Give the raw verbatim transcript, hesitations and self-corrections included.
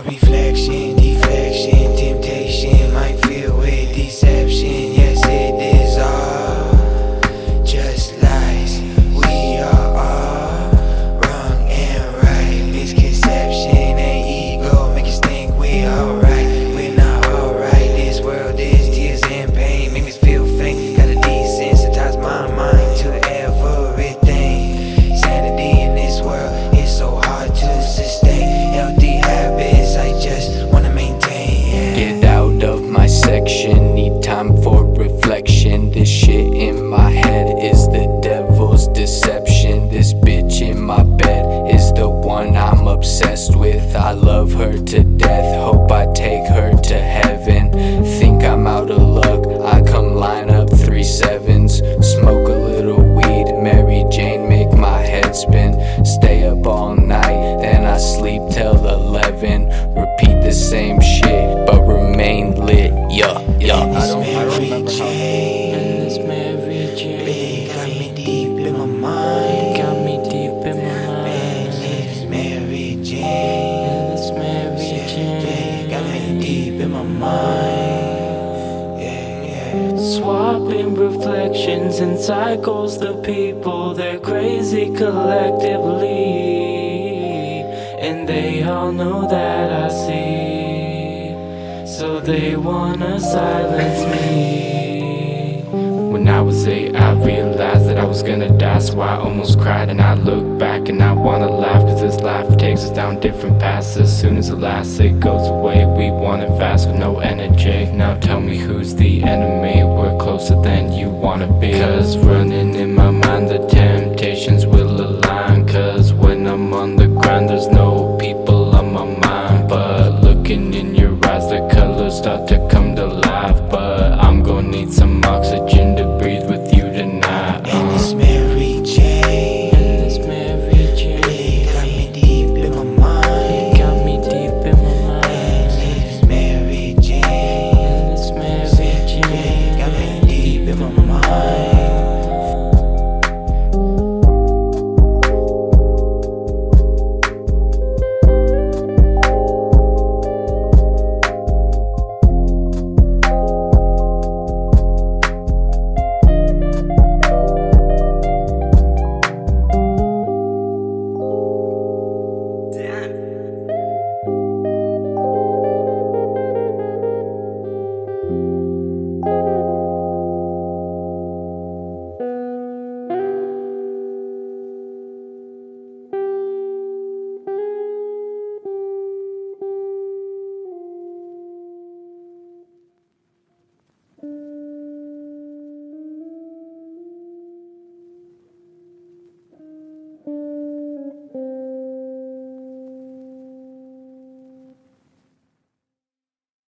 reflection, deflection, temptation might feel with deception. Yes, it is all just lies. We are all wrong and right. Misconception and ego make us think we alright. We're not alright. This world is tears and pain. Make me feel faint. Gotta desensitize my mind to everything. Sanity in this world is so hard to sustain. Healthy habits I just wanna maintain. Get out of my section, need time for reflection. This shit in my head is the devil's deception. This bitch in my bed is the one I'm obsessed with. I love her to death, hope I take her to heaven. Think I'm out of luck, I come line up three sevens. Smoke a little weed, Mary Jane make my head spin. Stay up all night, then I sleep till eleven. Repeat the same shit, but remain lit, yeah, yeah. I don't, I don't remember how. And this Mary Jane Really got me deep in my mind. got me deep in my Man, mind. this Mary Jane. And this Mary Jane Got me deep in my mind. Yeah, yeah. Swapping reflections and cycles, the people, they're crazy collectively. And they all know that I see, so they wanna silence me. When I was eight, I realized that I was gonna die, so I almost cried. And I look back and I wanna laugh, cause this life takes us down different paths. As soon as it lasts, it goes away. We want it fast with no energy. Now tell me who's the enemy? We're closer than you wanna be, cause running